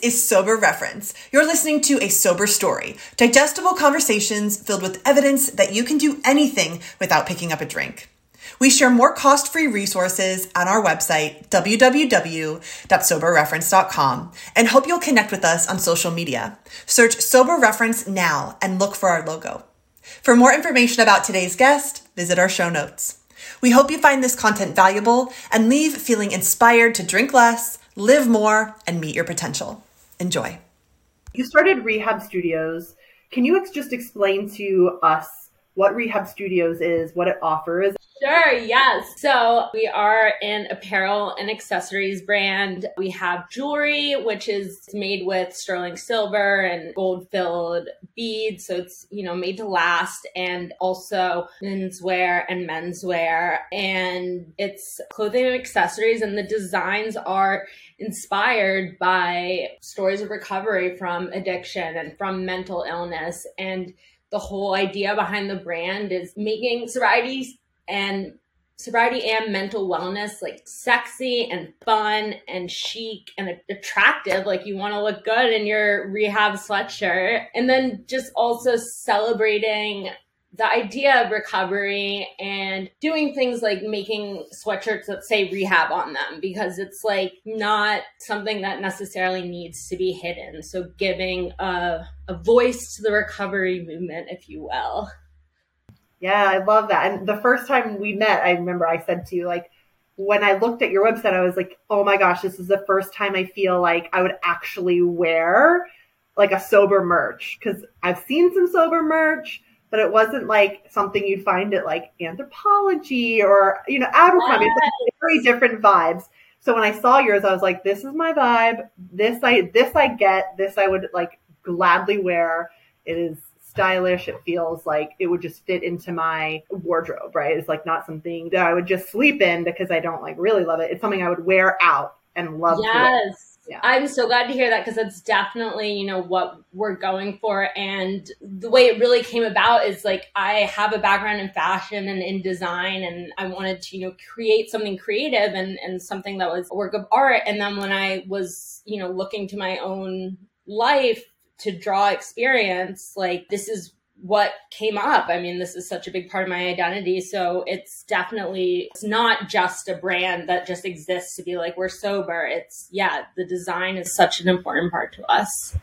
is Sober Reference. You're listening to a sober story, digestible conversations filled with evidence that you can do anything without picking up a drink. We share more cost-free resources on our website, www.soberreference.com, and hope you'll connect with us on social media. Search Sober Reference now and look for our logo. For more information about today's guest, visit our show notes. We hope you find this content valuable and leave feeling inspired to drink less, live more, and meet your potential. Enjoy. You started Rehab Studios. Can you just explain to us what Rehab Studios is, what it offers? Sure, yes. So we are an apparel and accessories brand. We have jewelry, which is made with sterling silver and gold-filled beads. So it's, made to last, and also menswear and menswear. And it's clothing and accessories, and the designs are inspired by stories of recovery from addiction and from mental illness. And the whole idea behind the brand is making sobriety and mental wellness like sexy and fun and chic and attractive. Like, you want to look good in your rehab sweatshirt. And then just also celebrating the idea of recovery and doing things like making sweatshirts that say rehab on them, because it's like not something that necessarily needs to be hidden. So giving a voice to the recovery movement, if you will. Yeah, I love that. And the first time we met, I remember I said to you, like, when I looked at your website, I was like, oh my gosh, this is the first time I feel like I would actually wear like a sober merch. Because I've seen some sober merch, but it wasn't like something you'd find at like Anthropologie or, Abercrombie. It's like very different vibes. So when I saw yours, I was like, this is my vibe. This I get. This I would like gladly wear. It is stylish. It feels like it would just fit into my wardrobe, right? It's like not something that I would just sleep in because I don't like really love it. It's something I would wear out and love to wear. Yeah. I'm so glad to hear that, because that's definitely, what we're going for. And the way it really came about is like, I have a background in fashion and in design, and I wanted to, create something creative and something that was a work of art. And then when I was, looking to my own life to draw experience, like, this is what came up. I mean, this is such a big part of my identity. So it's not just a brand that just exists to be like, we're sober. The design is such an important part to us.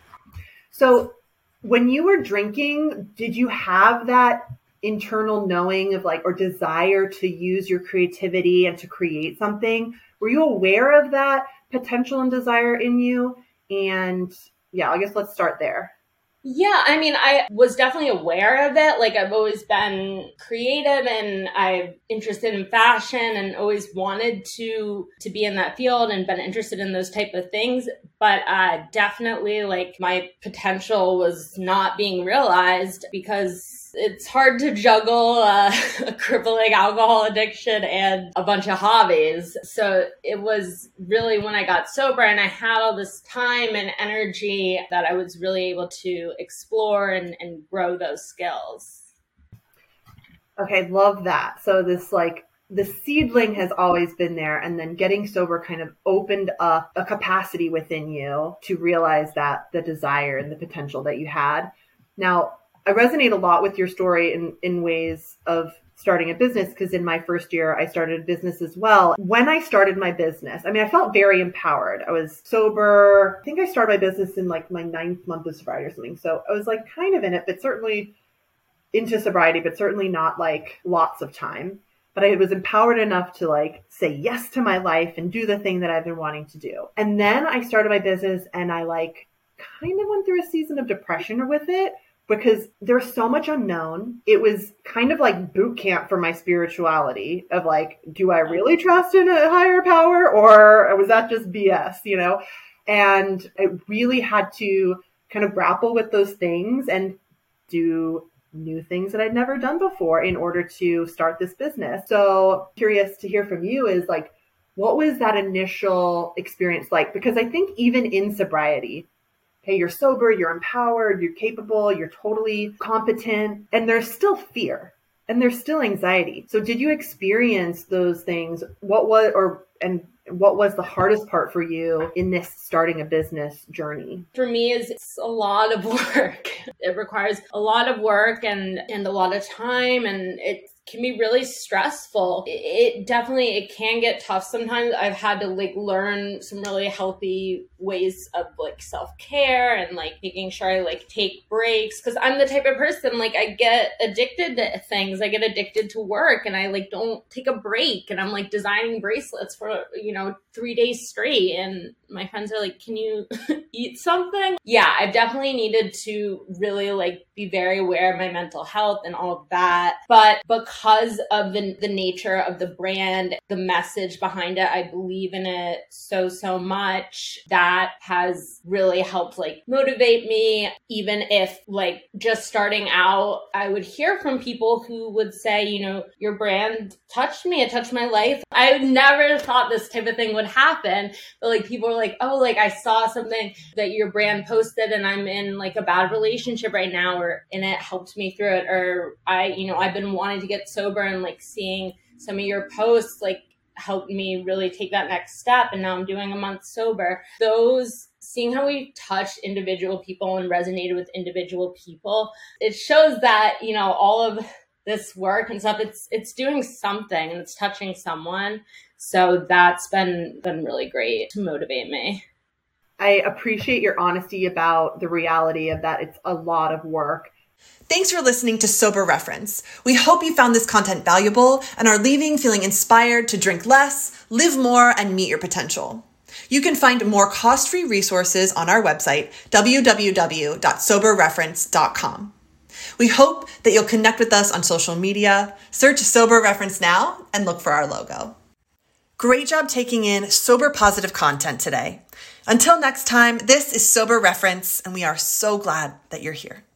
So when you were drinking, did you have that internal knowing of like, or desire to use your creativity and to create something? Were you aware of that potential and desire in you? And I guess let's start there. Yeah, I mean, I was definitely aware of it. Like, I've always been creative and I'm interested in fashion and always wanted to be in that field and been interested in those type of things. But definitely, like, my potential was not being realized, because it's hard to juggle a crippling alcohol addiction and a bunch of hobbies. So it was really when I got sober and I had all this time and energy that I was really able to explore and grow those skills. Okay, love that. So this, like, the seedling has always been there, and then getting sober kind of opened up a capacity within you to realize that the desire and the potential that you had. Now, I resonate a lot with your story in ways of starting a business, because in my first year, I started a business as well. When I started my business, I mean, I felt very empowered. I was sober. I think I started my business in like my 9th month of sobriety or something. So I was like kind of in it, but certainly into sobriety, but certainly not like lots of time. But I was empowered enough to like say yes to my life and do the thing that I've been wanting to do. And then I started my business, and I like kind of went through a season of depression with it, because there's so much unknown. It was kind of like boot camp for my spirituality of like, do I really trust in a higher power, or was that just BS, And I really had to kind of grapple with those things and do new things that I'd never done before in order to start this business. So curious to hear from you is like, what was that initial experience like? Because I think even in sobriety, hey, you're sober, you're empowered, you're capable, you're totally competent, and there's still fear and there's still anxiety. So did you experience those things? And What was the hardest part for you in this starting a business journey? For me, it's a lot of work. It requires a lot of work and a lot of time, and it can be really stressful. It can get tough sometimes. I've had to learn some really healthy ways of self-care and making sure I take breaks, because I'm the type of person I get addicted to things. I get addicted to work and I don't take a break, and I'm designing bracelets for 3 days straight, and my friends are can you eat something? Yeah, I've definitely needed to really be very aware of my mental health and all of that. But because of the nature of the brand, the message behind it, I believe in it so much. That has really helped motivate me. Even if just starting out, I would hear from people who would say, your brand touched me, it touched my life. I never thought this type of thing would happen. But people were oh, I saw something that your brand posted and I'm in a bad relationship right now, and it helped me through it. Or I've been wanting to get sober, and seeing some of your posts helped me really take that next step. And now I'm doing a month sober. Seeing how we touched individual people and resonated with individual people, it shows that, all of this work and stuff, it's doing something and it's touching someone. So that's been really great to motivate me. I appreciate your honesty about the reality of that. It's a lot of work. Thanks for listening to Sober Reference. We hope you found this content valuable and are leaving feeling inspired to drink less, live more, and meet your potential. You can find more cost-free resources on our website, www.soberreference.com. We hope that you'll connect with us on social media, search Sober Reference now, and look for our logo. Great job taking in sober positive content today. Until next time, this is Sober Reference, and we are so glad that you're here.